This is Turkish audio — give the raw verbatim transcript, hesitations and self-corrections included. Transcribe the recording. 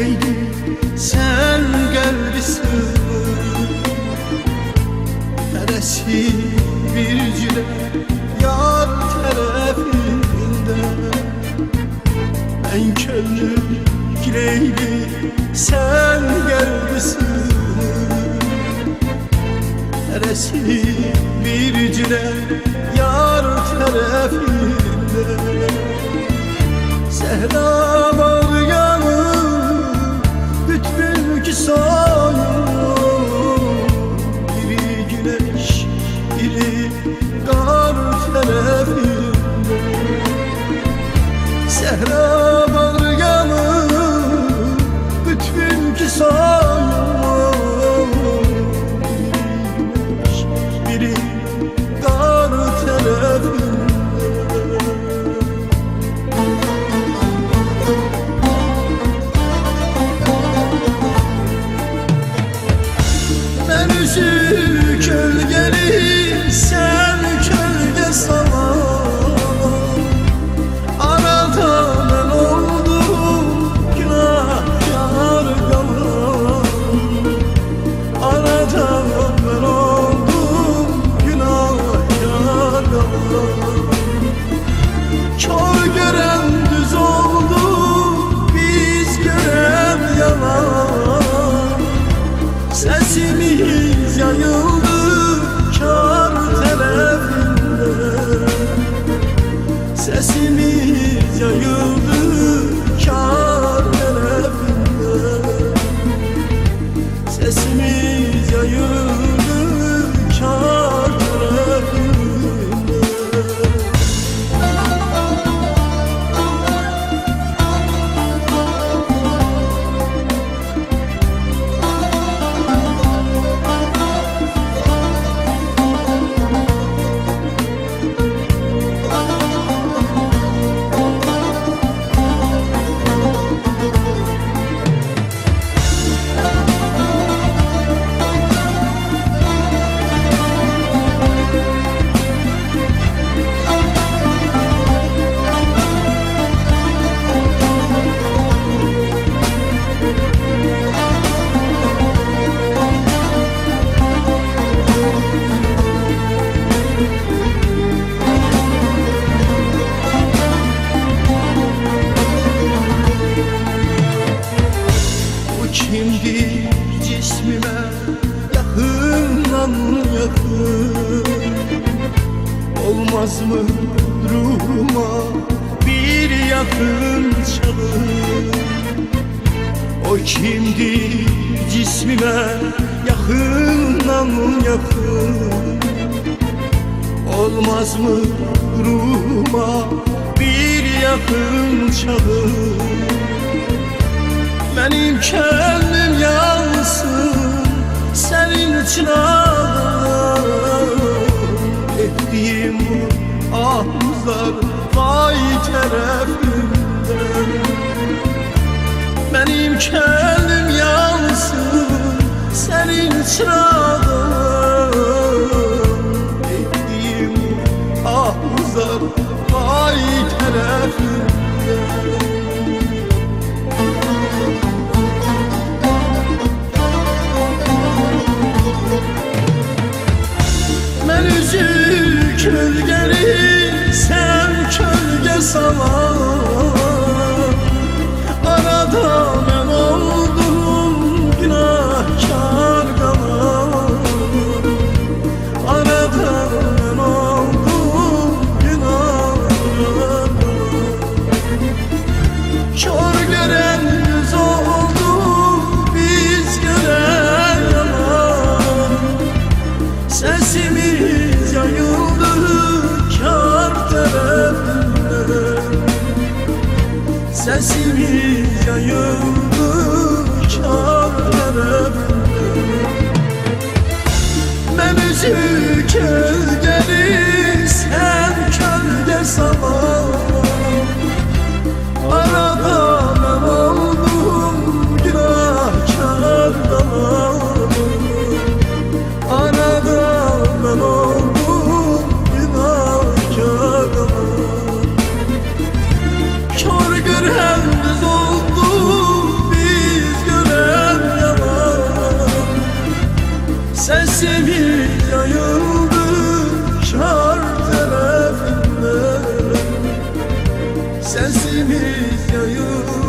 Gileyli sen gelbisin Neresi bir cüle yar tarafında Ben köllü Gileyli sen gelbisin Neresi bir cüle yar tarafında Sehra var yanım bütün ki soyum Biri güneş biri kar tarafında Sehra var yanım bütün ki soyum Biri güneş biri kar tarafında Yüzü kölgeli sen kölge sana Arada ben oldum günahkar kalan Arada ben oldum günahkar kalan Kör gören düz oldu biz gören yalan Sesimiz yayıldı kar telefinde Sesimiz yayıldı kar telefinde Sesimiz yayıldı kar telefinde Şimdi cismime yakından yakın Olmaz mı ruhuma bir yakın çalın O şimdi cismime yakından yakın Olmaz mı ruhuma bir yakın çalın Benim kendim yansın senin için ağlarım Ettiğim bu ahızlar vay tarafımdan Benim kendim yansın senin için ağlarım Ettiğim bu ahızlar vay tarafımdan Yüzü kölgeli sen kölge sana Arada ben oldum günahkar kalan Arada ben oldum günahkar kalan Kör gören yüz oldu biz gören yalan Sesimiz yayıldı kar tarafında Sesimiz yayıldı kar tarafında Ben üzü kölgeli sen kölge sana Arada ben oldum günahkar kalan Arada ben oldum günahkar kalan Kör gören düz oldu biz Sesimiz yayıldı şar tarafından, sesimiz yayıldı